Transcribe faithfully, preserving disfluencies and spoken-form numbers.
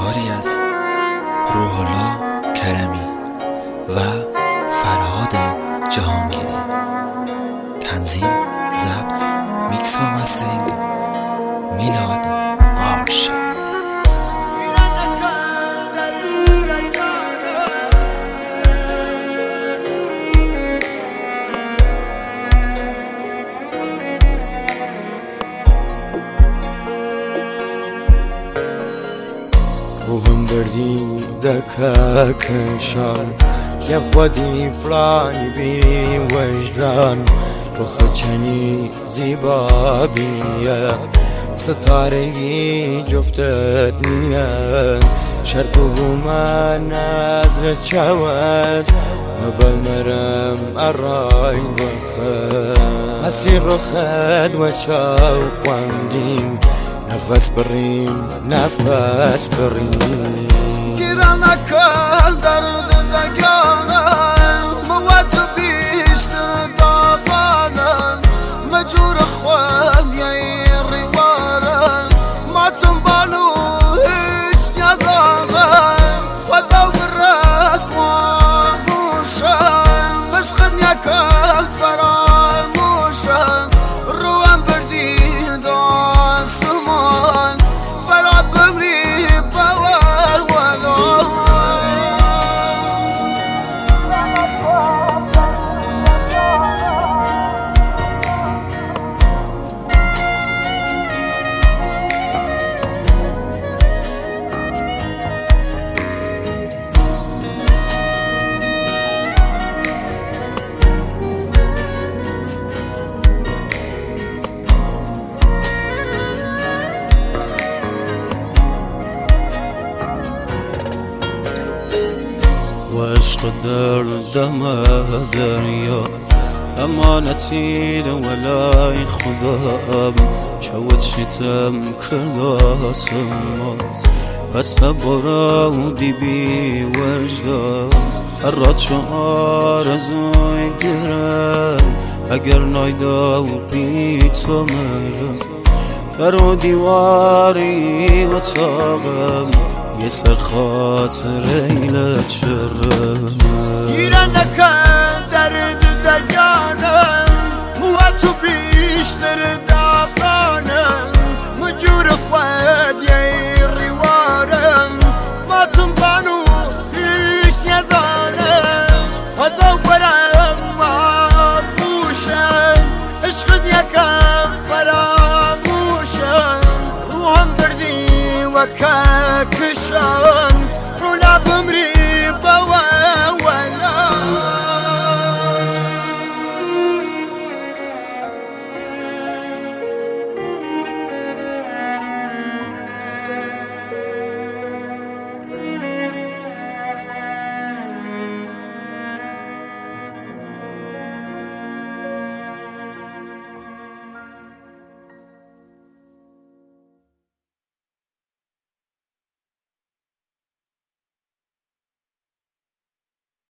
کاری از روح الله کرمی و فرهاد جهانگیری. تنظیم، ضبط، میکس و مسترینگ میلاد عاشق. روحم بردی دکا کنشان یا خودی فرانی بی وجدان رخ چنی زیبا بیه ستارگی جفتت نیه شرط و من نظر چود مبل مرم الرای بخد هسی رخد و چاو خواندیم نفس بریم نفس بریم گیرانه کل درد دگانم موت بیشتر داغانم مجور خوال یه ریوارم ماتم بانو هیچ ندارم خدا برسم و خوشم مشخد یکم فراموشم روم بردی داستمان فراد بمری باور ولو وعشق در زمه دریا امانتی ولا خدام شوت شتم کرداسم بس برا ودی بی وجدان الرد شعار زوی گرم اگر نایدا و بی تو مرم در و دیواری و تاغم یه سر خاطر ایلت شرم گیرانه کن درد دگانم موت و بیشتر